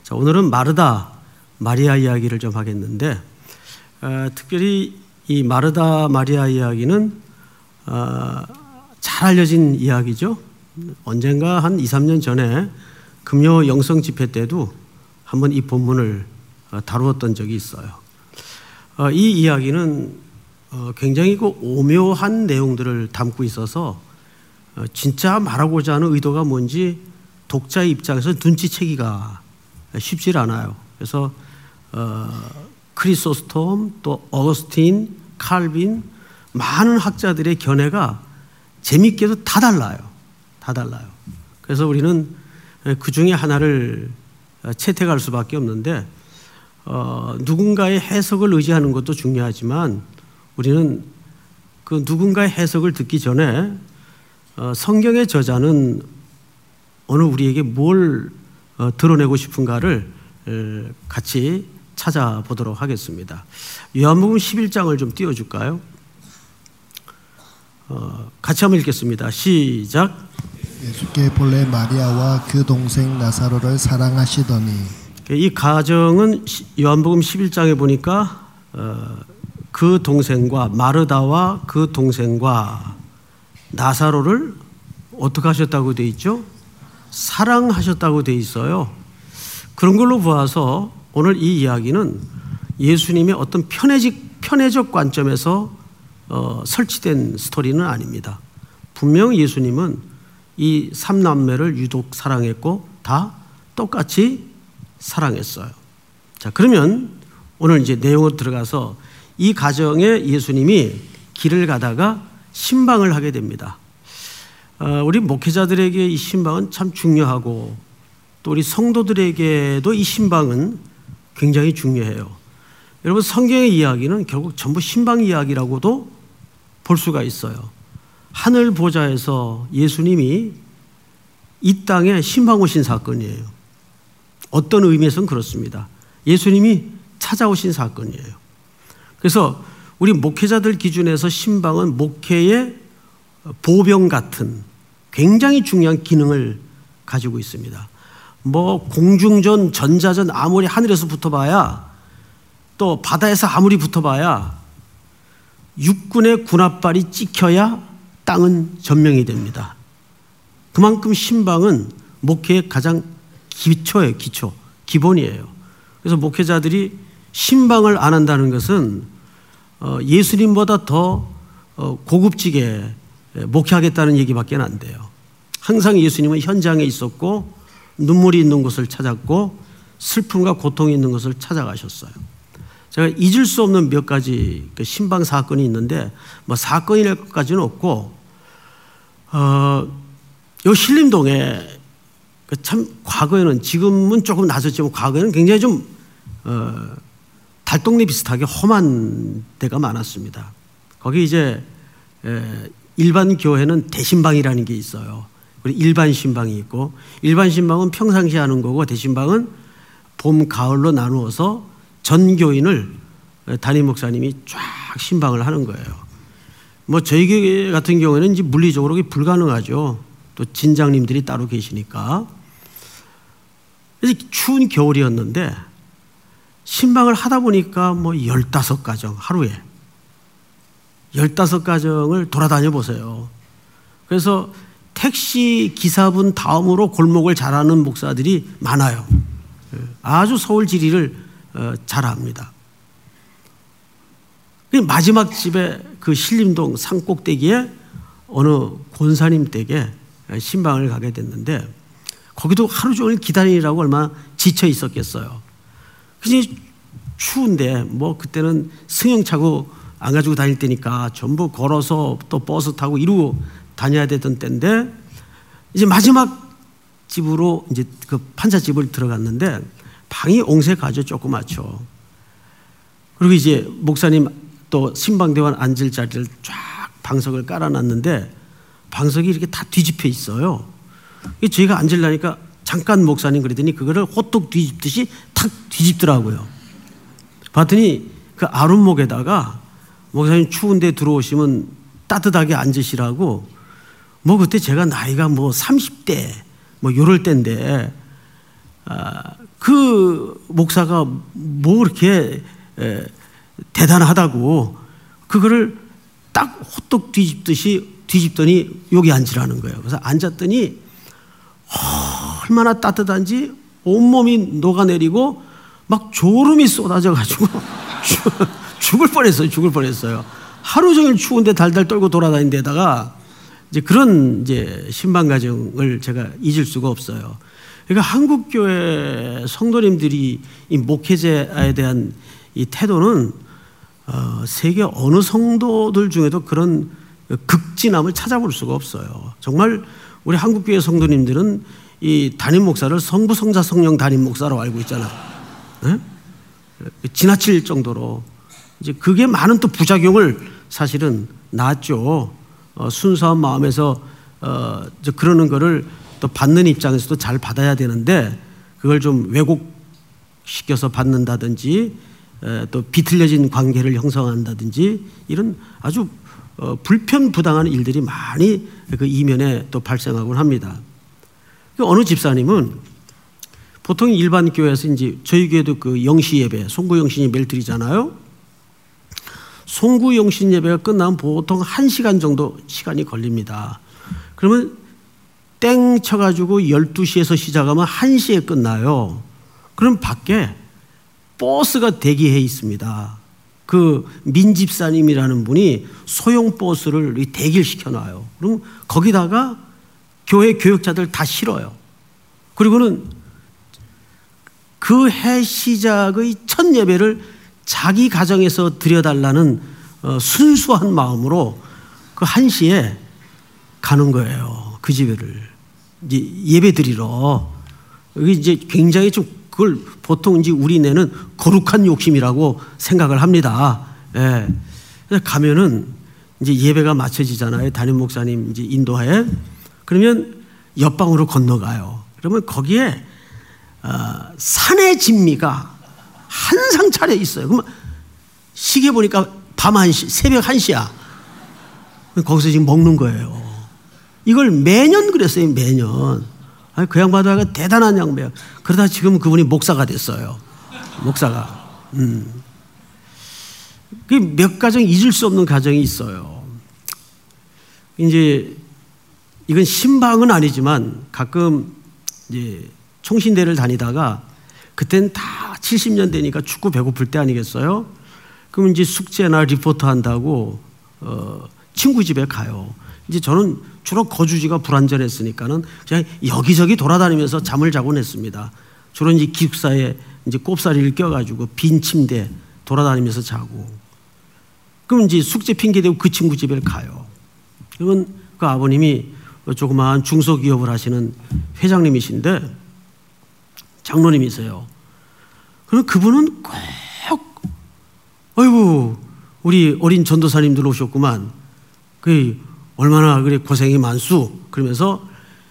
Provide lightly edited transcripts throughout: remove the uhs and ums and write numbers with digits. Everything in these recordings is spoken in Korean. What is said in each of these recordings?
자, 오늘은 마르다 마리아 이야기를 좀 하겠는데, 특별히 이 마르다 마리아 이야기는 잘 알려진 이야기죠. 언젠가 한 2, 3년 전에 금요 영성 집회 때도 한번 이 본문을 다루었던 적이 있어요. 이 이야기는 굉장히 그 오묘한 내용들을 담고 있어서 진짜 말하고자 하는 의도가 뭔지 독자의 입장에서 눈치채기가 쉽지 않아요. 그래서 크리소스톰, 또 어거스틴, 칼빈, 많은 학자들의 견해가 재미있게도 다 달라요. 다 달라요. 그래서 우리는 그 중에 하나를 채택할 수밖에 없는데, 누군가의 해석을 의지하는 것도 중요하지만 우리는 그 누군가의 해석을 듣기 전에 성경의 저자는 오늘 우리에게 뭘 드러내고 싶은가를 같이 찾아보도록 하겠습니다. 요한복음 11장을 좀 띄워줄까요? 같이 한번 읽겠습니다. 시작. 예수께 본래 마리아와 그 동생 나사로를 사랑하시더니. 이 가정은 요한복음 11장에 보니까 그 동생과 마르다와 그 동생과 나사로를 어떻게 하셨다고 돼 있죠? 사랑하셨다고 돼 있어요. 그런 걸로 보아서 오늘 이 이야기는 예수님의 어떤 편애적 관점에서 설치된 스토리는 아닙니다. 분명 예수님은 이 삼남매를 유독 사랑했고 다 똑같이 사랑했어요. 자, 그러면 오늘 이제 내용으로 들어가서 이 가정에 예수님이 길을 가다가 신방을 하게 됩니다. 우리 목회자들에게 이 신방은 참 중요하고, 또 우리 성도들에게도 이 신방은 굉장히 중요해요. 여러분, 성경의 이야기는 결국 전부 신방 이야기라고도 볼 수가 있어요. 하늘 보좌에서 예수님이 이 땅에 신방 오신 사건이에요. 어떤 의미에서는 그렇습니다. 예수님이 찾아오신 사건이에요. 그래서 우리 목회자들 기준에서 신방은 목회의 보병 같은 굉장히 중요한 기능을 가지고 있습니다. 뭐 공중전, 전자전 아무리 하늘에서 붙어봐야, 또 바다에서 아무리 붙어봐야 육군의 군합발이 찍혀야 땅은 점령이 됩니다. 그만큼 신방은 목회의 가장 기초예요. 기본이에요. 그래서 목회자들이 신방을 안 한다는 것은 예수님보다 더 고급지게 목회하겠다는 얘기밖에 안 돼요. 항상 예수님은 현장에 있었고 눈물이 있는 곳을 찾았고 슬픔과 고통이 있는 곳을 찾아가셨어요. 제가 잊을 수 없는 몇 가지 신방 사건이 있는데, 뭐 사건이랄 것까지는 없고, 요 신림동에 참 과거에는, 지금은 조금 나아졌지만 과거에는 굉장히 좀 달동네 비슷하게 험한 데가 많았습니다. 거기 이제 일반 교회는 대신방이라는 게 있어요. 그리고 일반 신방이 있고, 일반 신방은 평상시에 하는 거고, 대신방은 봄, 가을로 나누어서 전 교인을 담임 목사님이 쫙 신방을 하는 거예요. 뭐 저희 교회 같은 경우에는 이제 물리적으로 불가능하죠. 또 진장님들이 따로 계시니까. 그래서 추운 겨울이었는데 신방을 하다 보니까 뭐 15가정, 하루에 15가정을 돌아다녀 보세요. 그래서 택시 기사분 다음으로 골목을 잘 아는 목사들이 많아요. 아주 서울 지리를 잘 압니다. 마지막 집에 그 신림동 산꼭대기에 어느 권사님 댁에 신방을 가게 됐는데, 거기도 하루 종일 기다리느라고 얼마나 지쳐 있었겠어요. 그래서 추운데 뭐 그때는 승용차고 안 가지고 다닐 때니까 전부 걸어서 또 버스 타고 이러고 다녀야 되던 때인데, 이제 마지막 집으로 이제 그 판사집을 들어갔는데 방이 옹색하죠. 조그맣죠. 그리고 이제 목사님 또 신방대원 앉을 자리를 쫙 방석을 깔아놨는데 방석이 이렇게 다 뒤집혀 있어요. 저희가 앉으려니까 잠깐 목사님 그러더니 그거를 호떡 뒤집듯이 탁 뒤집더라고요. 봤더니 그 아랫목에다가 목사님 추운데 들어오시면 따뜻하게 앉으시라고, 뭐 그때 제가 나이가 뭐 30대 뭐 요럴 때인데 그 목사가 뭐 그렇게 대단하다고 그거를 딱 호떡 뒤집더니 여기 앉으라는 거예요. 그래서 앉았더니 얼마나 따뜻한지 온몸이 녹아내리고 막 졸음이 쏟아져가지고 죽을 뻔했어요. 하루 종일 추운데 달달 떨고 돌아다닌 데다가 이제 그런 이제 신방 과정을 제가 잊을 수가 없어요. 그러니까 한국교회 성도님들이 이 목회자에 대한 이 태도는 세계 어느 성도들 중에도 그런 극진함을 찾아볼 수가 없어요. 정말 우리 한국교회 성도님들은 이 담임 목사를 성부, 성자, 성령 담임 목사로 알고 있잖아요. 네? 지나칠 정도로 이제 그게 많은 또 부작용을 사실은 낳았죠. 순수한 마음에서 그러는 거를 또 받는 입장에서도 잘 받아야 되는데 그걸 좀 왜곡시켜서 받는다든지 또 비틀려진 관계를 형성한다든지 이런 아주 불편부당한 일들이 많이 그 이면에 또 발생하곤 합니다. 어느 집사님은 보통 일반 교회에서 이제 저희 교회도 그 영시 예배, 송구 영신 예배를 드리잖아요. 송구 영신 예배가 끝나면 보통 1시간 정도 시간이 걸립니다. 그러면 땡 쳐가지고 12시에서 시작하면 1시에 끝나요. 그럼 밖에 버스가 대기해 있습니다. 그 민집사님이라는 분이 소형 버스를 대기를 시켜놔요. 그럼 거기다가 교회 교역자들 다 실어요. 그리고는 그 해 시작의 첫 예배를 자기 가정에서 드려달라는 순수한 마음으로 그 1시에 가는 거예요. 그 집에를 이제 예배 드리러. 이게 이제 굉장히 좀 그걸 보통 이제 우리네는 거룩한 욕심이라고 생각을 합니다. 예. 그래서 가면은 이제 예배가 마쳐지잖아요. 담임 목사님 이제 인도하에. 그러면 옆방으로 건너가요. 그러면 거기에 산의 진미가 한상 차려 있어요. 그러면 시계 보니까 밤 1시, 새벽 1시야. 거기서 지금 먹는 거예요. 이걸 매년 그랬어요, 매년. 아니, 그 양반도 대단한 양반이에요. 그러다 지금 그분이 목사가 됐어요. 목사가. 몇 가정 잊을 수 없는 가정이 있어요. 이제 이건 신방은 아니지만 가끔 이제 총신대를 다니다가 그때는 다 70년 되니까 춥고 배고플 때 아니겠어요? 그럼 이제 숙제나 리포트 한다고 친구 집에 가요. 이제 저는 주로 거주지가 불안전했으니까는 그냥 여기저기 돌아다니면서 잠을 자곤 했습니다. 주로 이제 기숙사에 이제 꼽사리를 껴가지고 빈 침대 돌아다니면서 자고. 그럼 이제 숙제 핑계대고 그 친구 집에 가요. 그러면 그 아버님이 조그마한 중소기업을 하시는 회장님이신데 장로님이세요. 그럼 그분은 꼭 아이고 우리 어린 전도사님들 오셨구만. 그 얼마나 그래 고생이 많수. 그러면서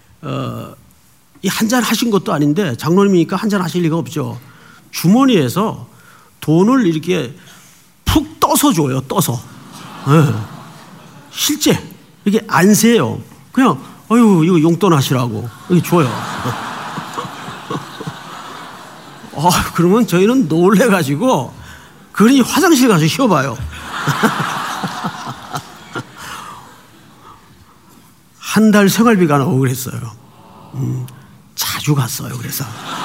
이 한잔 하신 것도 아닌데 장로님이니까 한잔 하실 리가 없죠. 주머니에서 돈을 이렇게 푹 떠서 줘요. 떠서. 네. 실제 이게 안 세요. 그냥 아유 이거 용돈 하시라고 이렇게 줘요. 그러면 저희는 놀래가지고 그러니 화장실 가서 쉬어봐요. 한 달 생활비가 나오고 그랬어요. 자주 갔어요. 그래서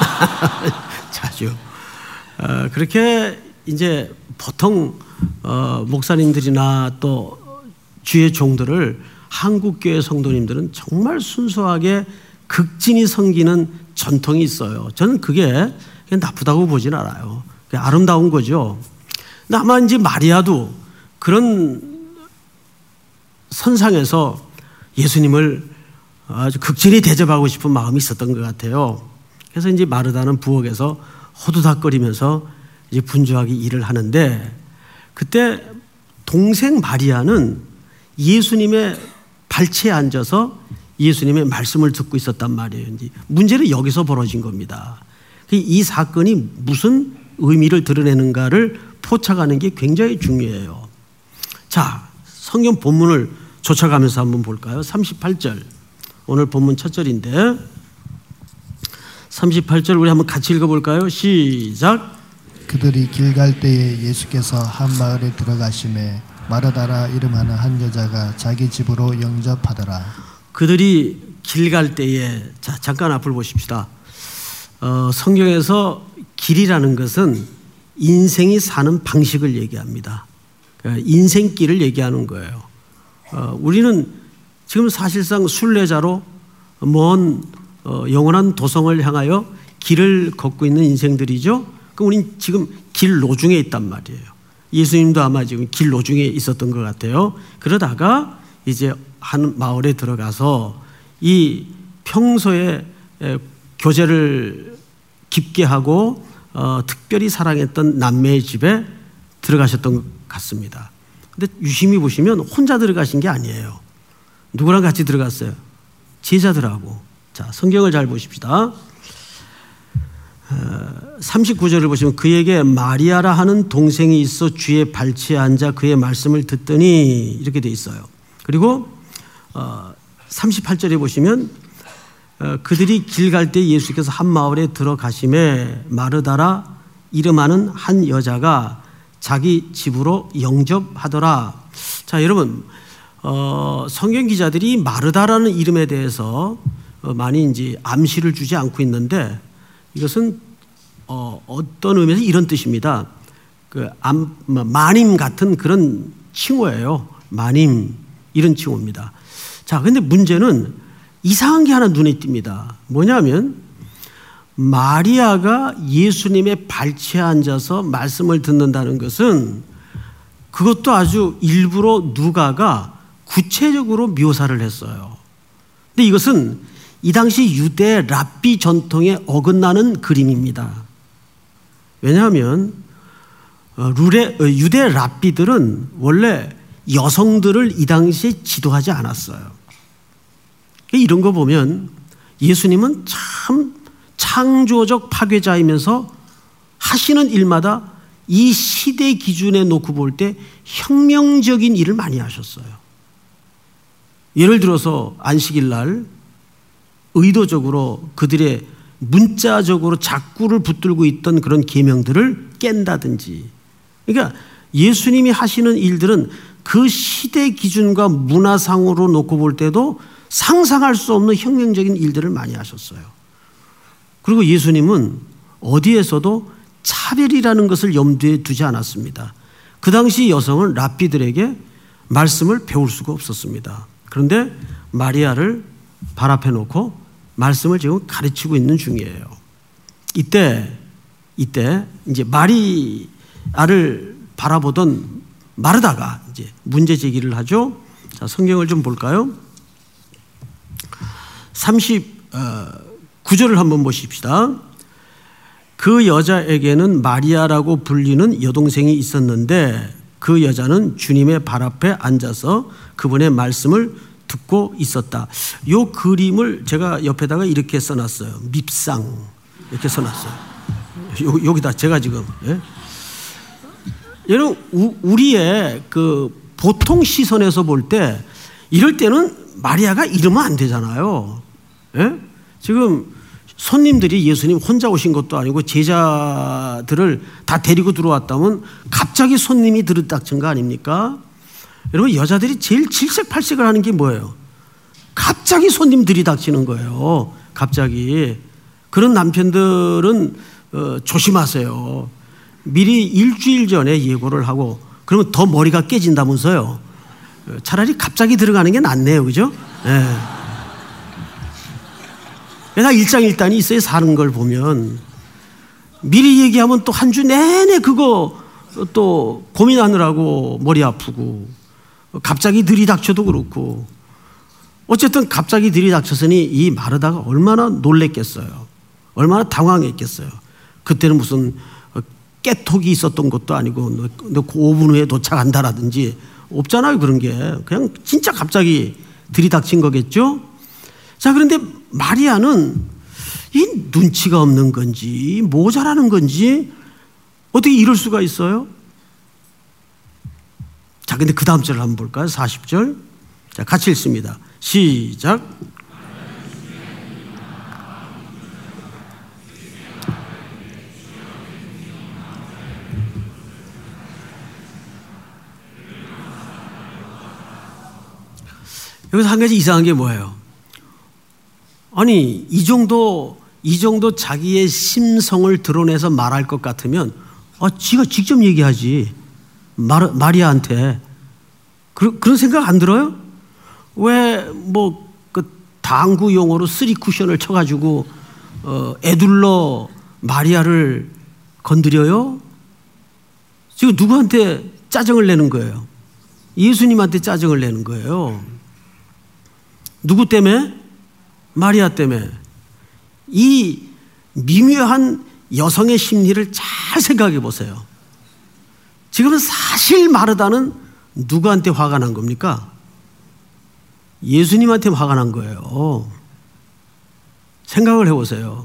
자주 그렇게 이제 보통 목사님들이나 또 주의 종들을 한국교회 성도님들은 정말 순수하게 극진히 섬기는 전통이 있어요. 저는 그게 나쁘다고 보진 않아요. 아름다운 거죠. 근데 아마 이제 마리아도 그런 선상에서 예수님을 아주 극진히 대접하고 싶은 마음이 있었던 것 같아요. 그래서 이제 마르다는 부엌에서 호두닥거리면서 이제 분주하게 일을 하는데 그때 동생 마리아는 예수님의 발치에 앉아서 예수님의 말씀을 듣고 있었단 말이에요. 문제는 여기서 벌어진 겁니다. 이 사건이 무슨 의미를 드러내는가를 포착하는 게 굉장히 중요해요. 자, 성경 본문을 쫓아가면서 한번 볼까요? 38절. 오늘 본문 첫 절인데 38절 우리 한번 같이 읽어볼까요? 시작. 그들이 길 갈 때에 예수께서 한 마을에 들어가심에 마르다라 이름하는 한 여자가 자기 집으로 영접하더라. 그들이 길 갈 때에, 자 잠깐 앞을 보십시다. 성경에서 길이라는 것은 인생이 사는 방식을 얘기합니다. 인생길을 얘기하는 거예요. 우리는 지금 사실상 순례자로 먼 영원한 도성을 향하여 길을 걷고 있는 인생들이죠. 그럼 우린 지금 길 노중에 있단 말이에요. 예수님도 아마 지금 길 노중에 있었던 것 같아요. 그러다가 이제 한 마을에 들어가서 이 평소에 교제를 깊게 하고 특별히 사랑했던 남매의 집에 들어가셨던 것 같습니다. 근데 유심히 보시면 혼자 들어가신 게 아니에요. 누구랑 같이 들어갔어요? 제자들하고. 자, 성경을 잘 보십시다. 39절을 보시면 그에게 마리아라 하는 동생이 있어 주의 발치에 앉아 그의 말씀을 듣더니 이렇게 돼 있어요. 그리고 38절에 보시면 그들이 길 갈 때 예수께서 한 마을에 들어가심에 마르다라 이름하는 한 여자가 자기 집으로 영접하더라. 자, 여러분, 성경 기자들이 마르다라는 이름에 대해서 많이 이제 암시를 주지 않고 있는데 이것은 어떤 의미에서 이런 뜻입니다. 마님 같은 그런 칭호예요. 마님 이런 칭호입니다. 자, 근데 문제는 이상한 게 하나 눈에 띕니다. 뭐냐면 마리아가 예수님의 발치에 앉아서 말씀을 듣는다는 것은 그것도 아주 일부러 누가가 구체적으로 묘사를 했어요. 근데 이것은 이 당시 유대 랍비 전통에 어긋나는 그림입니다. 왜냐하면 유대 랍비들은 원래 여성들을 이 당시에 지도하지 않았어요. 이런 거 보면 예수님은 참 창조적 파괴자이면서 하시는 일마다 이 시대 기준에 놓고 볼 때 혁명적인 일을 많이 하셨어요. 예를 들어서 안식일 날 의도적으로 그들의 문자적으로 작구를 붙들고 있던 그런 계명들을 깬다든지. 그러니까 예수님이 하시는 일들은 그 시대 기준과 문화상으로 놓고 볼 때도 상상할 수 없는 혁명적인 일들을 많이 하셨어요. 그리고 예수님은 어디에서도 차별이라는 것을 염두에 두지 않았습니다. 그 당시 여성은 랍비들에게 말씀을 배울 수가 없었습니다. 그런데 마리아를 발 앞에 놓고 말씀을 지금 가르치고 있는 중이에요. 이때 이제 마리아를 바라보던 마르다가 이제 문제 제기를 하죠. 자, 성경을 좀 볼까요? 39절을 한번 보십시다. 그 여자에게는 마리아라고 불리는 여동생이 있었는데 그 여자는 주님의 발 앞에 앉아서 그분의 말씀을 듣고 있었다. 이 그림을 제가 옆에다가 이렇게 써놨어요. 밉상 이렇게 써놨어요. 여기다 제가 지금. 예? 여러분 우리의 그 보통 시선에서 볼 때 이럴 때는 마리아가 이러면 안 되잖아요. 예? 지금 손님들이 예수님 혼자 오신 것도 아니고 제자들을 다 데리고 들어왔다면 갑자기 손님이 들이닥친 거 아닙니까? 여러분 여자들이 제일 질색팔색을 하는 게 뭐예요? 갑자기 손님 들이닥치는 거예요. 갑자기. 그런 남편들은 조심하세요. 미리 일주일 전에 예고를 하고 그러면 더 머리가 깨진다면서요. 차라리 갑자기 들어가는 게 낫네요. 그죠? 네. 내가 일장일단이 있어야 사는 걸 보면 미리 얘기하면 또 한 주 내내 그거 또 고민하느라고 머리 아프고 갑자기 들이닥쳐도 그렇고 어쨌든 갑자기 들이닥쳤으니 이 마르다가 얼마나 놀랬겠어요. 얼마나 당황했겠어요. 그때는 무슨 깨톡이 있었던 것도 아니고 너 5분 후에 도착한다라든지 없잖아요. 그런 게 그냥 진짜 갑자기 들이닥친 거겠죠. 자, 그런데 마리아는 이 눈치가 없는 건지 모자라는 건지 어떻게 이럴 수가 있어요? 자, 근데 그 다음 절을 한번 볼까요? 40절. 자, 같이 읽습니다. 시작. 여기서 한 가지 이상한 게 뭐예요? 아니, 이 정도 자기의 심성을 드러내서 말할 것 같으면 지가 직접 얘기하지. 마리아한테. 그런 생각 안 들어요? 왜 그 당구 용어로 쓰리 쿠션을 쳐가지고 애둘러 마리아를 건드려요? 지금 누구한테 짜증을 내는 거예요? 예수님한테 짜증을 내는 거예요. 누구 때문에? 마리아 때문에. 이 미묘한 여성의 심리를 잘 생각해 보세요. 지금 사실 마르다는 누구한테 화가 난 겁니까? 예수님한테 화가 난 거예요. 생각을 해보세요.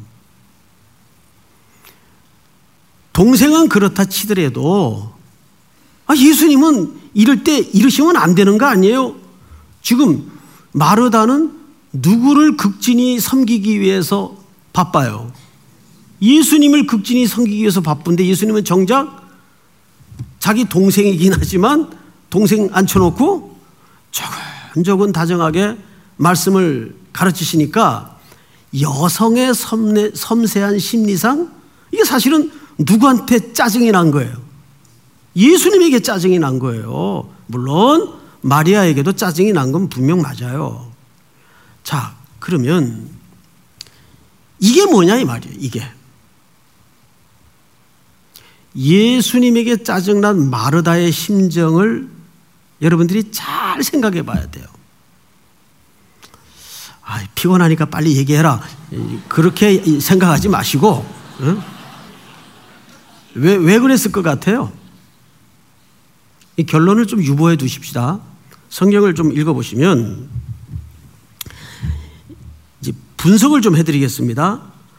동생은 그렇다 치더라도 예수님은 이럴 때 이러시면 안 되는 거 아니에요? 지금 마르다는 누구를 극진히 섬기기 위해서 바빠요. 예수님을 극진히 섬기기 위해서 바쁜데 예수님은 정작 자기 동생이긴 하지만 동생 앉혀놓고 조근조근 다정하게 말씀을 가르치시니까 여성의 섬세한 심리상 이게 사실은 누구한테 짜증이 난 거예요? 예수님에게 짜증이 난 거예요. 물론 마리아에게도 짜증이 난 건 분명 맞아요. 자, 그러면 이게 뭐냐 이 말이에요. 이게 예수님에게 짜증난 마르다의 심정을 여러분들이 잘 생각해 봐야 돼요. 피곤하니까 빨리 얘기해라. 그렇게 생각하지 마시고, 응? 왜 그랬을 것 같아요? 이 결론을 좀 유보해 두십시다. 성경을 좀 읽어보시면 이제 분석을 좀 해드리겠습니다.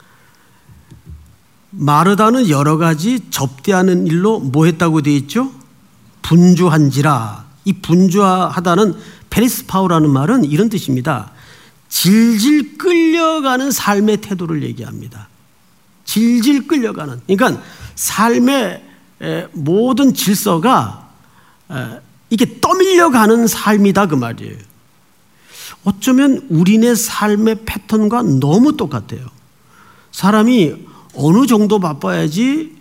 마르다는 여러 가지 접대하는 일로 뭐 했다고 되어 있죠? 분주한지라. 이 분주하다는 페리스파우라는 말은 이런 뜻입니다. 질질 끌려가는 삶의 태도를 얘기합니다. 질질 끌려가는. 그러니까 삶의 모든 질서가 이게 떠밀려가는 삶이다 그 말이에요. 어쩌면 우리네 삶의 패턴과 너무 똑같아요. 사람이 어느 정도 바빠야지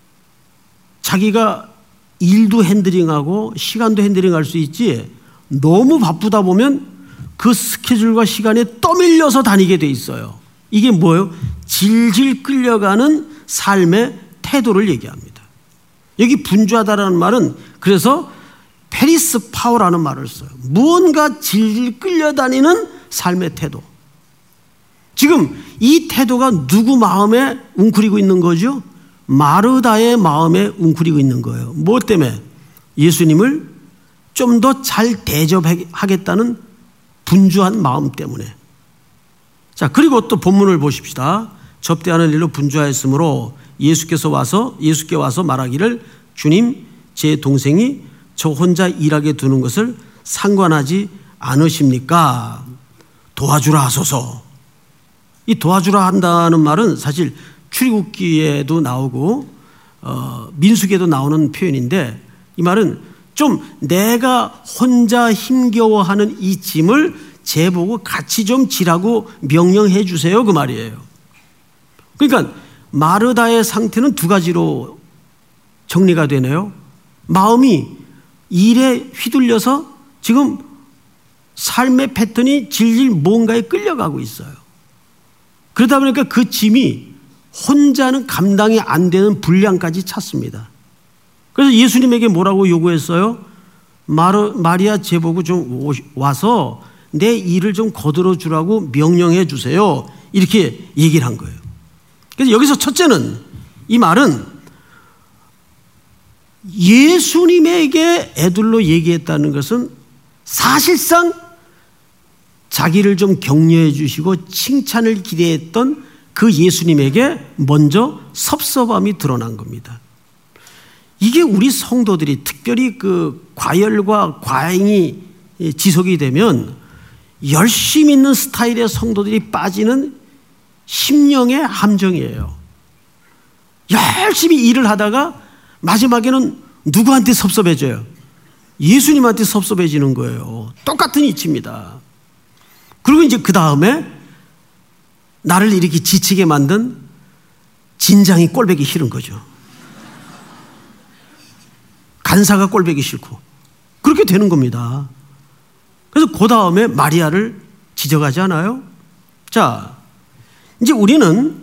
자기가 일도 핸들링하고 시간도 핸들링할 수 있지, 너무 바쁘다 보면 그 스케줄과 시간에 떠밀려서 다니게 돼 있어요. 이게 뭐예요? 질질 끌려가는 삶의 태도를 얘기합니다. 여기 분주하다라는 말은 그래서 페리스 파워라는 말을 써요. 무언가 질질 끌려다니는 삶의 태도. 지금 이 태도가 누구 마음에 웅크리고 있는 거죠? 마르다의 마음에 웅크리고 있는 거예요. 뭐 때문에? 예수님을 좀 더 잘 대접하겠다는 분주한 마음 때문에. 자, 그리고 또 본문을 보십시다. 접대하는 일로 분주하였으므로 예수께 와서 말하기를 주님, 제 동생이 저 혼자 일하게 두는 것을 상관하지 않으십니까? 도와주라 하소서. 이 도와주라 한다는 말은 사실 출애굽기에도 나오고 민수기에도 나오는 표현인데, 이 말은 좀 내가 혼자 힘겨워하는 이 짐을 제보고 같이 좀 지라고 명령해 주세요 그 말이에요. 그러니까 마르다의 상태는 두 가지로 정리가 되네요. 마음이 일에 휘둘려서 지금 삶의 패턴이 질질 뭔가에 끌려가고 있어요. 그러다 보니까 그 짐이 혼자는 감당이 안 되는 분량까지 찼습니다. 그래서 예수님에게 뭐라고 요구했어요? 마리아 제보고 좀 와서 내 일을 좀 거들어 주라고 명령해 주세요. 이렇게 얘기를 한 거예요. 그래서 여기서 첫째는, 이 말은 예수님에게 애둘러 얘기했다는 것은 사실상 자기를 좀 격려해 주시고 칭찬을 기대했던 그 예수님에게 먼저 섭섭함이 드러난 겁니다. 이게 우리 성도들이 특별히 그 과열과 과잉이 지속이 되면 열심히 있는 스타일의 성도들이 빠지는 심령의 함정이에요. 열심히 일을 하다가 마지막에는 누구한테 섭섭해져요? 예수님한테 섭섭해지는 거예요. 똑같은 이치입니다. 그리고 이제 그 다음에 나를 이렇게 지치게 만든 진장이 꼴보기 싫은 거죠. 간사가 꼴보기 싫고 그렇게 되는 겁니다. 그래서 그 다음에 마리아를 지적하지 않아요? 자, 이제 우리는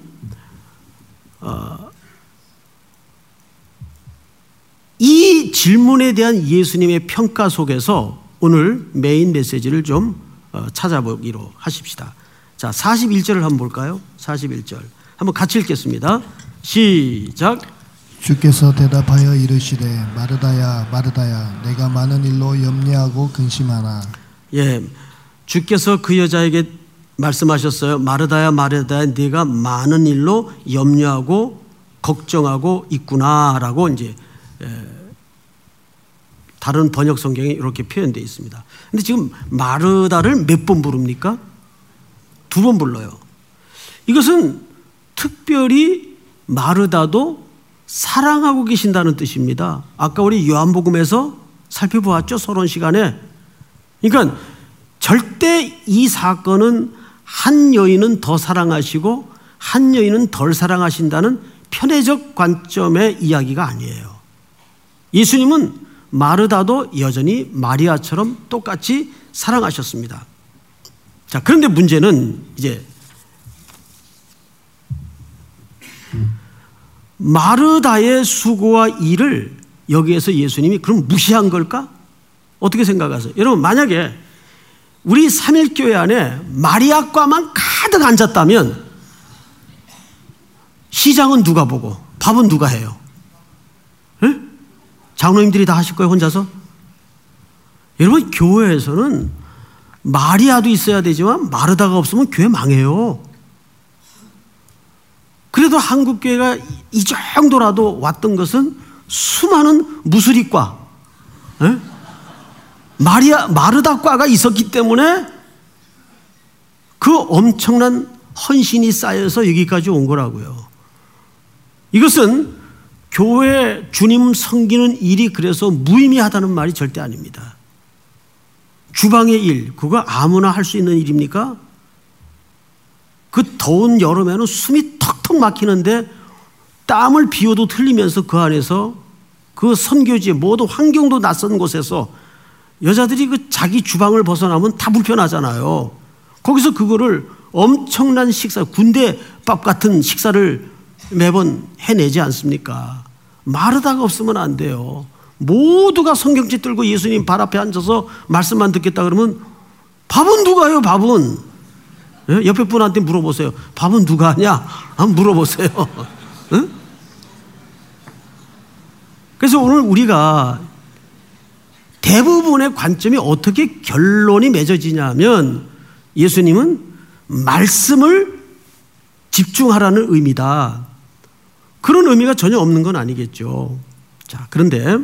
이 질문에 대한 예수님의 평가 속에서 오늘 메인 메시지를 좀 찾아보기로 하십시다. 자, 41절을 한번 볼까요? 41절 한번 같이 읽겠습니다. 시작. 주께서 대답하여 이르시되 마르다야 마르다야 내가 많은 일로 염려하고 근심하나. 예, 주께서 그 여자에게 말씀하셨어요. 마르다야 마르다야 네가 많은 일로 염려하고 걱정하고 있구나라고 이제 다른 번역 성경에 이렇게 표현되어 있습니다. 근데 지금 마르다를 몇 번 부릅니까? 2번 불러요. 이것은 특별히 마르다도 사랑하고 계신다는 뜻입니다. 아까 우리 요한복음에서 살펴보았죠, 서론 시간에. 그러니까 절대 이 사건은 한 여인은 더 사랑하시고 한 여인은 덜 사랑하신다는 편애적 관점의 이야기가 아니에요. 예수님은 마르다도 여전히 마리아처럼 똑같이 사랑하셨습니다. 자, 그런데 문제는 이제 마르다의 수고와 일을 여기에서 예수님이 그럼 무시한 걸까? 어떻게 생각하세요? 여러분, 만약에 우리 삼일교회 안에 마리아과만 가득 앉았다면 시장은 누가 보고 밥은 누가 해요? 네? 장로님들이 다 하실 거예요, 혼자서? 여러분, 교회에서는 마리아도 있어야 되지만 마르다가 없으면 교회 망해요. 그래도 한국교회가 이 정도라도 왔던 것은 수많은 무술이과, 네? 마르다과가 있었기 때문에 그 엄청난 헌신이 쌓여서 여기까지 온 거라고요. 이것은 교회 주님 섬기는 일이 그래서 무의미하다는 말이 절대 아닙니다. 주방의 일, 그거 아무나 할 수 있는 일입니까? 그 더운 여름에는 숨이 턱턱 막히는데 땀을 비워도 흘리면서 그 안에서 그 선교지에 모두 환경도 낯선 곳에서 여자들이 그 자기 주방을 벗어나면 다 불편하잖아요. 거기서 그거를 엄청난 식사, 군대밥 같은 식사를 매번 해내지 않습니까? 마르다가 없으면 안 돼요. 모두가 성경책 들고 예수님 발 앞에 앉아서 말씀만 듣겠다 그러면 밥은 누가 해요, 밥은? 예? 옆에 분한테 물어보세요. 밥은 누가 하냐? 한번 물어보세요. 응? 그래서 오늘 우리가 대부분의 관점이 어떻게 결론이 맺어지냐면 예수님은 말씀을 집중하라는 의미다. 그런 의미가 전혀 없는 건 아니겠죠. 자, 그런데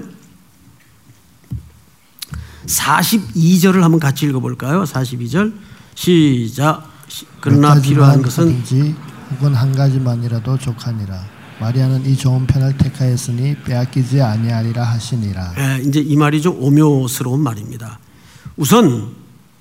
42절을 한번 같이 읽어볼까요? 42절 시작. 그러나 필요한 것은 혹은 한 가지만이라도 족하니라. 마리아는 이 좋은 편을 택하였으니 빼앗기지 아니하리라 하시니라. 네, 이제 이 말이 좀 오묘스러운 말입니다. 우선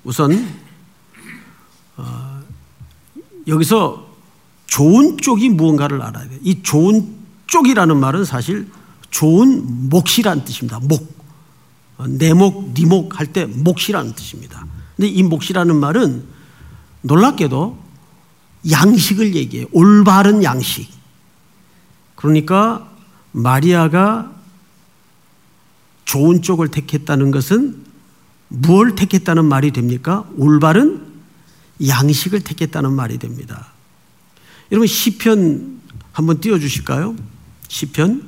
여기서 좋은 쪽이 무언가를 알아야 돼요. 이 좋은 쪽이라는 말은 사실 좋은 몫이라는 뜻입니다. 내 몫, 네 몫 할 때 몫이라는 뜻입니다. 근데 이 몫이라는 말은 놀랍게도 양식을 얘기해요. 올바른 양식. 그러니까 마리아가 좋은 쪽을 택했다는 것은 무엇을 택했다는 말이 됩니까? 올바른 양식을 택했다는 말이 됩니다. 여러분, 시편 한번 띄워주실까요? 시편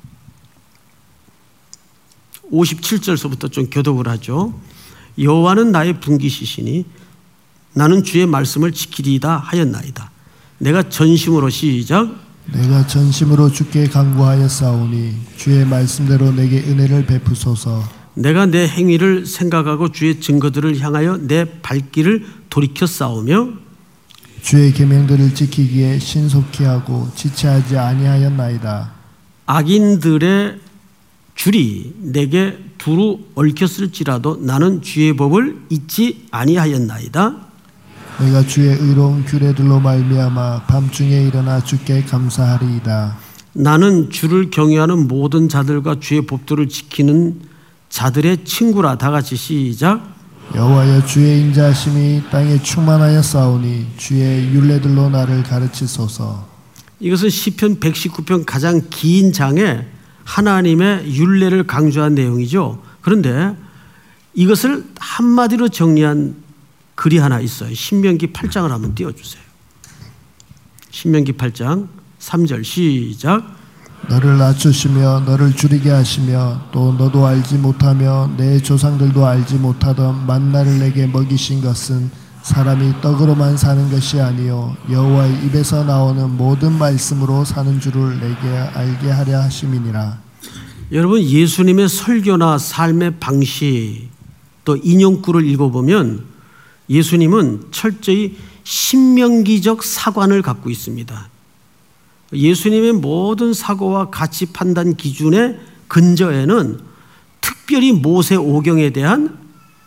57절서부터 좀 교독을 하죠. 여호와는 나의 분깃이시니 나는 주의 말씀을 지키리이다 하였나이다. 내가 전심으로 시작. 내가 전심으로 주께 간구하였사오니 주의 말씀대로 내게 은혜를 베푸소서. 내가 내 행위를 생각하고 주의 증거들을 향하여 내 발길을 돌이켜 싸우며 주의 계명들을 지키기에 신속히 하고 지체하지 아니하였나이다. 악인들의 줄이 내게 두루 얽혔을지라도 나는 주의 법을 잊지 아니하였나이다. 내가 주의 의로운 규례들로 말미암아 밤중에 일어나 주께 감사하리이다. 나는 주를 경외하는 모든 자들과 주의 법도를 지키는 자들의 친구라. 다 같이 시작. 여호와여 주의 인자하심이 땅에 충만하여 싸우니 주의 율례들로 나를 가르치소서. 이것은 시편 119편 가장 긴 장에 하나님의 율례를 강조한 내용이죠. 그런데 이것을 한마디로 정리한 글이 하나 있어요. 신명기 8장을 한번 띄워주세요. 신명기 8장 3절 시작. 너를 낮추시며 너를 줄이게 하시며 또 너도 알지 못하며 내 조상들도 알지 못하던 만나를 내게 먹이신 것은 사람이 떡으로만 사는 것이 아니요 여호와의 입에서 나오는 모든 말씀으로 사는 줄을 내게 알게 하려 하심이니라. 여러분, 예수님의 설교나 삶의 방식 또 인용구를 읽어보면 예수님은 철저히 신명기적 사관을 갖고 있습니다. 예수님의 모든 사고와 가치 판단 기준의 근저에는 특별히 모세 오경에 대한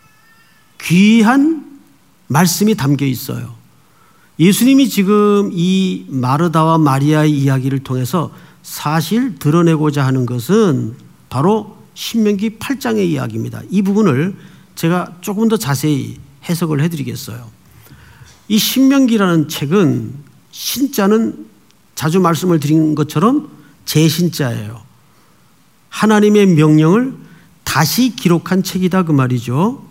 귀한 말씀이 담겨 있어요. 예수님이 지금 이 마르다와 마리아의 이야기를 통해서 사실 드러내고자 하는 것은 바로 신명기 8장의 이야기입니다. 이 부분을 제가 조금 더 자세히 해석을 해드리겠어요. 이 신명기라는 책은 신자는 자주 말씀을 드린 것처럼 제신자예요. 하나님의 명령을 다시 기록한 책이다 그 말이죠.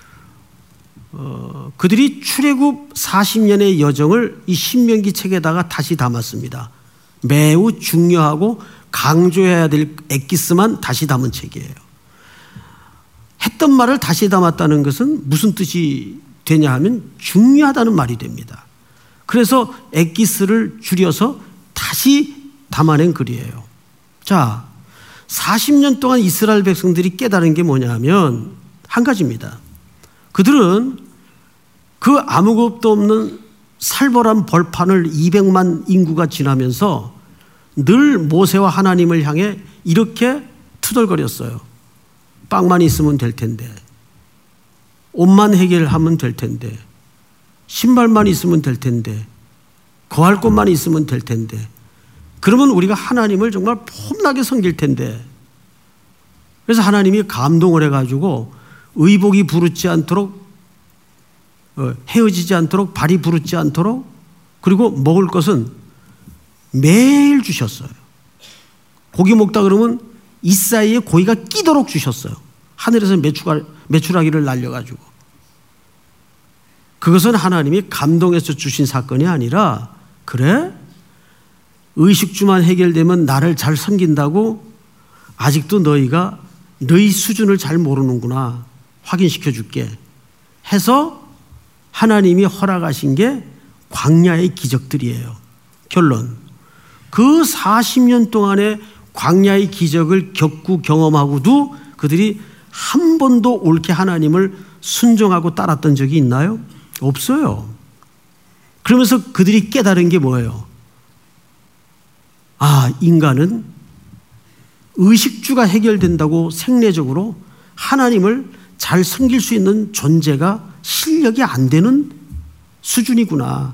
그들이 출애굽 40년의 여정을 이 신명기 책에다가 다시 담았습니다. 매우 중요하고 강조해야 될 엑기스만 다시 담은 책이에요. 했던 말을 다시 담았다는 것은 무슨 뜻이 되냐 하면 중요하다는 말이 됩니다. 그래서 엑기스를 줄여서 다시 담아낸 글이에요. 자, 40년 동안 이스라엘 백성들이 깨달은 게 뭐냐 하면 한 가지입니다. 그들은 그 아무것도 없는 살벌한 벌판을 200만 인구가 지나면서 늘 모세와 하나님을 향해 이렇게 투덜거렸어요. 빵만 있으면 될 텐데, 옷만 해결하면 될 텐데, 신발만 있으면 될 텐데, 거할 곳만 있으면 될 텐데, 그러면 우리가 하나님을 정말 폼나게 섬길 텐데. 그래서 하나님이 감동을 해가지고 의복이 부르지 않도록, 헤어지지 않도록, 발이 부르지 않도록, 그리고 먹을 것은 매일 주셨어요. 고기 먹다 그러면 이 사이에 고기가 끼도록 주셨어요. 하늘에서 메추라기를 날려가지고. 그것은 하나님이 감동해서 주신 사건이 아니라, 그래? 의식주만 해결되면 나를 잘 섬긴다고 아직도 너희가 너희 수준을 잘 모르는구나. 확인시켜 줄게. 해서 하나님이 허락하신 게 광야의 기적들이에요. 결론. 그 40년 동안의 광야의 기적을 겪고 경험하고도 그들이 한 번도 옳게 하나님을 순종하고 따랐던 적이 있나요? 없어요. 그러면서 그들이 깨달은 게 뭐예요? 아, 인간은 의식주가 해결된다고 생리적으로 하나님을 잘 섬길 수 있는 존재가 실력이 안 되는 수준이구나.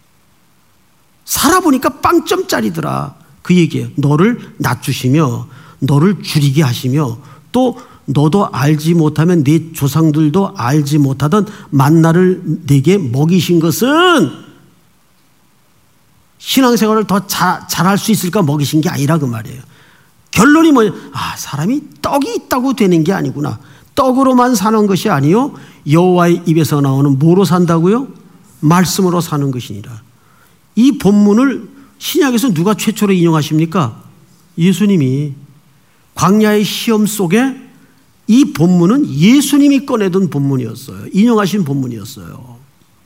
살아보니까 빵점짜리더라. 그 얘기예요. 너를 낮추시며 너를 줄이게 하시며 또 너도 알지 못하면 네 조상들도 알지 못하던 만나를 내게 먹이신 것은 신앙생활을 더 잘할 수 있을까 먹이신 게 아니라 그 말이에요. 결론이 뭐냐? 아, 사람이 떡이 있다고 되는 게 아니구나. 떡으로만 사는 것이 아니요 여호와의 입에서 나오는 뭐로 산다고요? 말씀으로 사는 것이니라. 이 본문을 신약에서 누가 최초로 인용하십니까? 예수님이. 광야의 시험 속에 이 본문은 예수님이 꺼내던 본문이었어요. 인용하신 본문이었어요.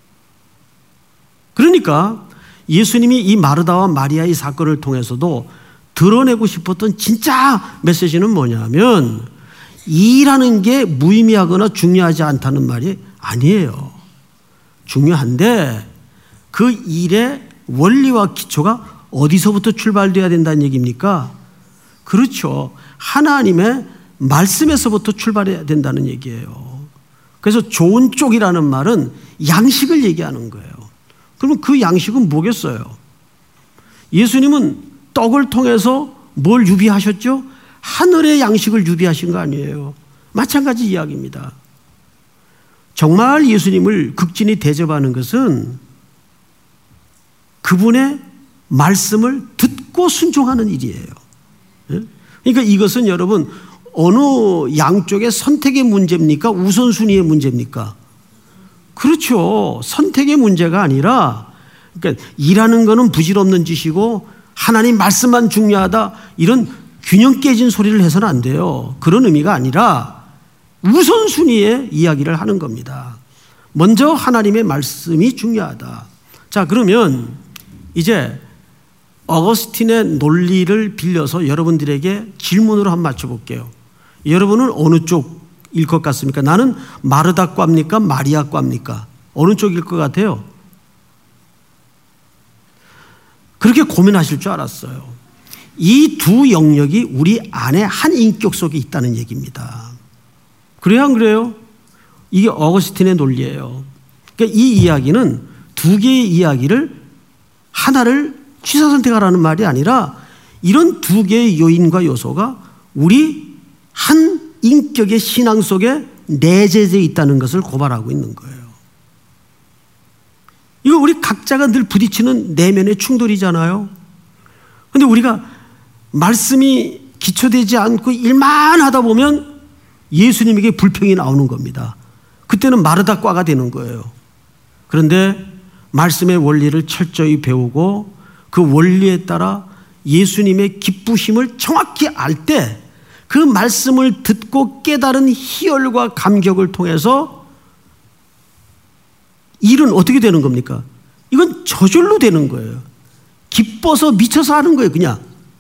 그러니까 예수님이 이 마르다와 마리아의 사건을 통해서도 드러내고 싶었던 진짜 메시지는 뭐냐면 일하는 게 무의미하거나 중요하지 않다는 말이 아니에요. 중요한데 그 일의 원리와 기초가 어디서부터 출발돼야 된다는 얘기입니까? 그렇죠. 하나님의 말씀에서부터 출발해야 된다는 얘기예요. 그래서 좋은 쪽이라는 말은 양식을 얘기하는 거예요. 그러면 그 양식은 뭐겠어요? 예수님은 떡을 통해서 뭘 유비하셨죠? 하늘의 양식을 유비하신 거 아니에요. 마찬가지 이야기입니다. 정말 예수님을 극진히 대접하는 것은 그분의 말씀을 듣고 순종하는 일이에요. 그러니까 이것은 여러분 어느 양쪽의 선택의 문제입니까? 우선순위의 문제입니까? 그렇죠. 선택의 문제가 아니라, 그러니까 일하는 거는 부질없는 짓이고 하나님 말씀만 중요하다, 이런 균형 깨진 소리를 해서는 안 돼요. 그런 의미가 아니라 우선순위의 이야기를 하는 겁니다. 먼저 하나님의 말씀이 중요하다. 자, 그러면 이제 어거스틴의 논리를 빌려서 여러분들에게 질문으로 한번 맞춰볼게요. 여러분은 어느 쪽일 것 같습니까? 나는 마르다과입니까? 마리아과입니까? 어느 쪽일 것 같아요? 그렇게 고민하실 줄 알았어요. 이 두 영역이 우리 안에 한 인격 속에 있다는 얘기입니다. 그래요, 안 그래요? 이게 어거스틴의 논리예요. 그러니까 이 이야기는 두 개의 이야기를 하나를 취사선택하라는 말이 아니라 이런 두 개의 요인과 요소가 우리 한 인격의 신앙 속에 내재되어 있다는 것을 고발하고 있는 거예요. 이거 우리 각자가 늘 부딪히는 내면의 충돌이잖아요. 그런데 우리가 말씀이 기초되지 않고 일만 하다 보면 예수님에게 불평이 나오는 겁니다. 그때는 마르다과가 되는 거예요. 그런데 말씀의 원리를 철저히 배우고 그 원리에 따라 예수님의 기쁘심을 정확히 알 때 그 말씀을 듣고 깨달은 희열과 감격을 통해서 일은 어떻게 되는 겁니까? 이건 저절로 되는 거예요. 기뻐서 미쳐서 하는 거예요, 그냥.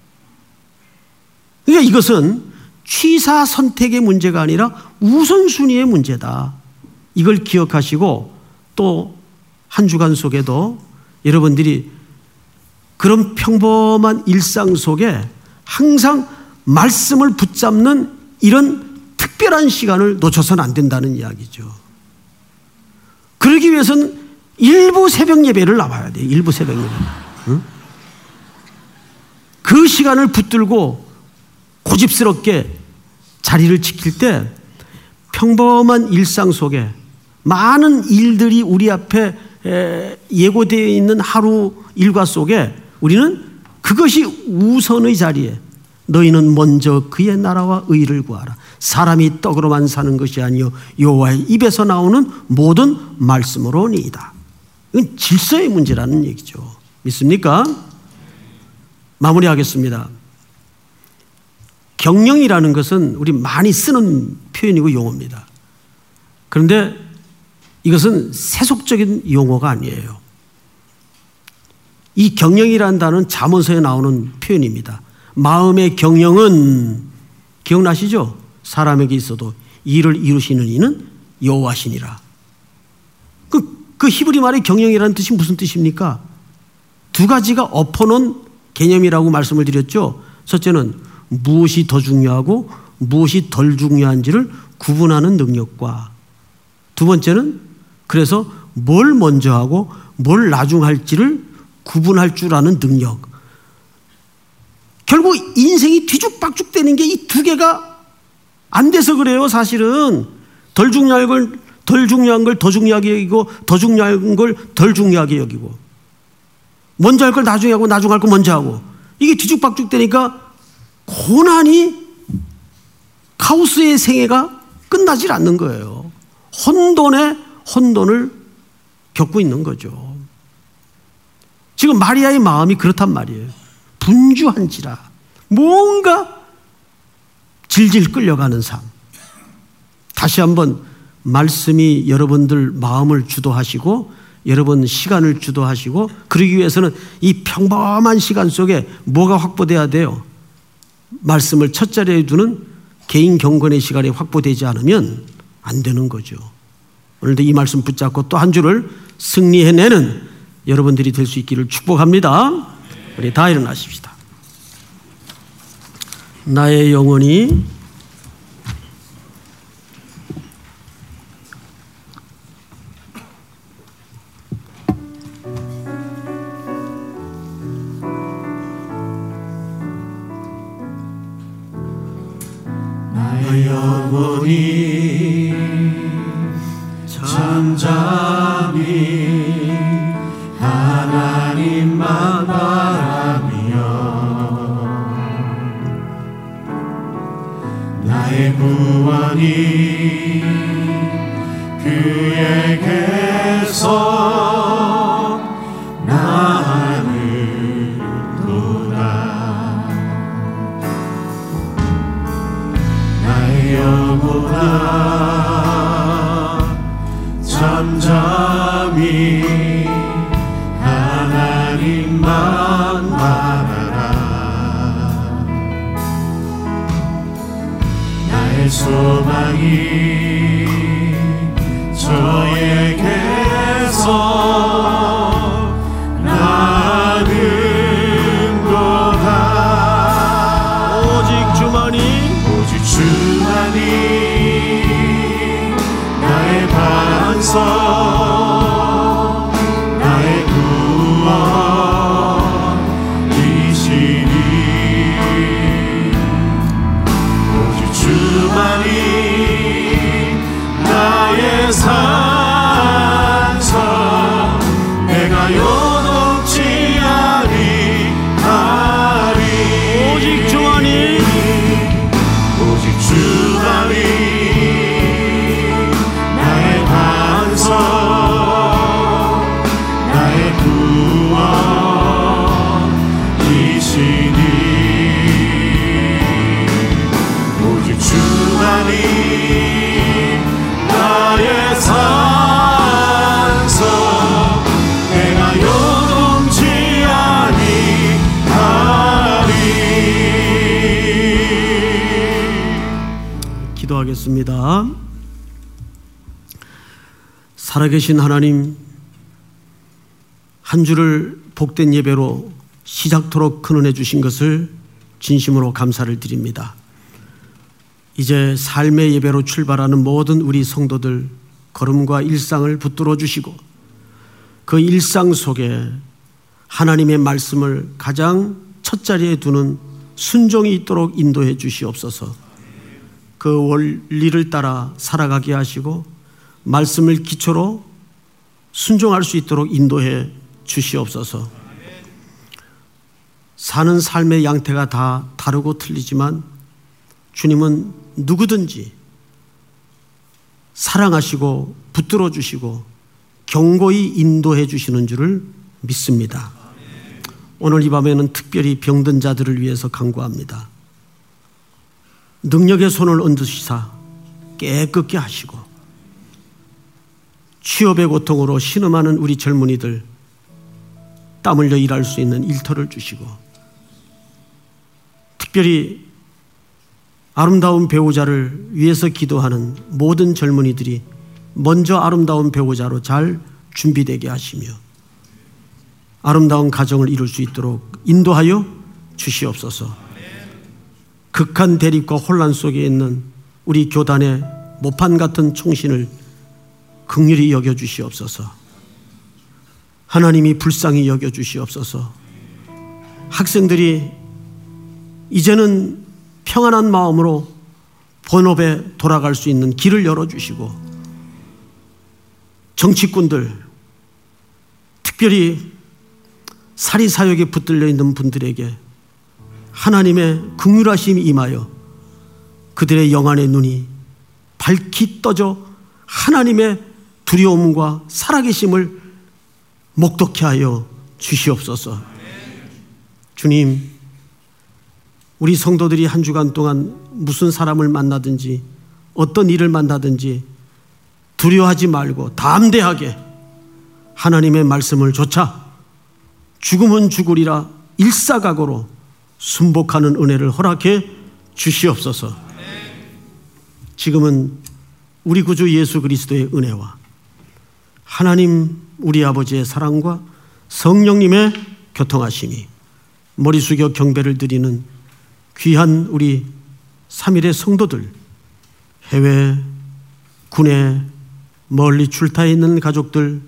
그러니까 이것은 취사 선택의 문제가 아니라 우선순위의 문제다. 이걸 기억하시고 또 한 주간 속에도 여러분들이 그런 평범한 일상 속에 항상 말씀을 붙잡는 이런 특별한 시간을 놓쳐서는 안 된다는 이야기죠. 그러기 위해서는 일부 새벽 예배를 나와야 돼요. 일부 새벽 예배. 응? 그 시간을 붙들고 고집스럽게 자리를 지킬 때 평범한 일상 속에 많은 일들이 우리 앞에 예고되어 있는 하루 일과 속에 우리는 그것이 우선의 자리에 너희는 먼저 그의 나라와 의를 구하라. 사람이 떡으로만 사는 것이 아니요 여호와의 입에서 나오는 모든 말씀으로니이다. 이건 질서의 문제라는 얘기죠. 믿습니까? 마무리하겠습니다. 경영이라는 것은 우리 많이 쓰는 표현이고 용어입니다. 그런데 이것은 세속적인 용어가 아니에요. 이 경영이라는 단어는 잠언서에 나오는 표현입니다. 마음의 경영은 기억나시죠? 사람에게 있어도 일을 이루시는 이는 여호와시니라. 그 히브리 말의 경영이라는 뜻이 무슨 뜻입니까? 두 가지가 엎어놓은 개념이라고 말씀을 드렸죠. 첫째는 무엇이 더 중요하고 무엇이 덜 중요한지를 구분하는 능력과, 두 번째는 그래서 뭘 먼저 하고 뭘 나중 할지를 구분할 줄 아는 능력. 결국 인생이 뒤죽박죽되는 게 이 두 개가 안 돼서 그래요. 사실은 덜 중요한 걸 더 중요하게 여기고 더 중요한 걸 덜 중요하게 여기고 먼저 할 걸 나중에 하고 나중 할 걸 먼저 하고, 이게 뒤죽박죽되니까 고난이, 카오스의 생애가 끝나질 않는 거예요. 혼돈을 겪고 있는 거죠. 지금 마리아의 마음이 그렇단 말이에요. 분주한지라 뭔가 질질 끌려가는 삶. 다시 한번 말씀이 여러분들 마음을 주도하시고 여러분 시간을 주도하시고, 그러기 위해서는 이 평범한 시간 속에 뭐가 확보돼야 돼요? 말씀을 첫 자리에 두는 개인 경건의 시간이 확보되지 않으면 안 되는 거죠. 오늘도 이 말씀 붙잡고 또 한 주를 승리해내는 여러분들이 될 수 있기를 축복합니다. 우리 다 일어나십시다. 나의 영혼이 영혼이 잠잠히 하나님만 바라며 나의 구원이 그에게서 나는도다. 나의 영혼아 잠잠히 하나님만 바라라. 나의 소망이 저에게서 나는도다. 오직 주만이 나의 반석, 나의 구원이시니. 오직 주만이 나의 산성, 내가 요동치 아니하리. 오직 주만이 나의 반석, 나의 구원이시니. 오직 주만이 나의 산성, 내가 요동치 아니하리. 기도하겠습니다. 살아계신 하나님, 한 주를 복된 예배로 시작토록 큰 은혜 주신 것을 진심으로 감사를 드립니다. 이제 삶의 예배로 출발하는 모든 우리 성도들 걸음과 일상을 붙들어 주시고 그 일상 속에 하나님의 말씀을 가장 첫 자리에 두는 순종이 있도록 인도해 주시옵소서. 그 원리를 따라 살아가게 하시고 말씀을 기초로 순종할 수 있도록 인도해 주시옵소서. 사는 삶의 양태가 다 다르고 틀리지만 주님은 누구든지 사랑하시고 붙들어 주시고 견고히 인도해 주시는 줄을 믿습니다. 오늘 이 밤에는 특별히 병든 자들을 위해서 간구합니다. 능력의 손을 얹으시사 깨끗게 하시고 취업의 고통으로 신음하는 우리 젊은이들 땀 흘려 일할 수 있는 일터를 주시고 특별히 아름다운 배우자를 위해서 기도하는 모든 젊은이들이 먼저 아름다운 배우자로 잘 준비되게 하시며 아름다운 가정을 이룰 수 있도록 인도하여 주시옵소서. 극한 대립과 혼란 속에 있는 우리 교단의 모판 같은 총신을 긍휼히 여겨주시옵소서. 하나님이 불쌍히 여겨주시옵소서. 학생들이 이제는 평안한 마음으로 본업에 돌아갈 수 있는 길을 열어주시고 정치꾼들, 특별히 사리사욕에 붙들려 있는 분들에게 하나님의 긍휼하심이 임하여 그들의 영안의 눈이 밝히 떠져 하나님의 두려움과 살아계심을 목독케 하여 주시옵소서. 주님, 우리 성도들이 한 주간 동안 무슨 사람을 만나든지 어떤 일을 만나든지 두려워하지 말고 담대하게 하나님의 말씀을 좇아 죽음은 죽으리라 일사각오로 순복하는 은혜를 허락해 주시옵소서. 지금은 우리 구주 예수 그리스도의 은혜와 하나님 우리 아버지의 사랑과 성령님의 교통하심이 머리 숙여 경배를 드리는 귀한 우리 3일의 성도들, 해외, 군에 멀리 출타해 있는 가족들,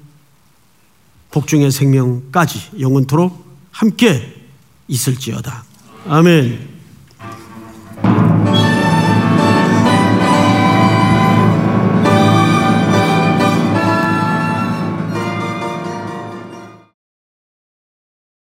복중의 생명까지 영원토록 함께 있을지어다. 아멘.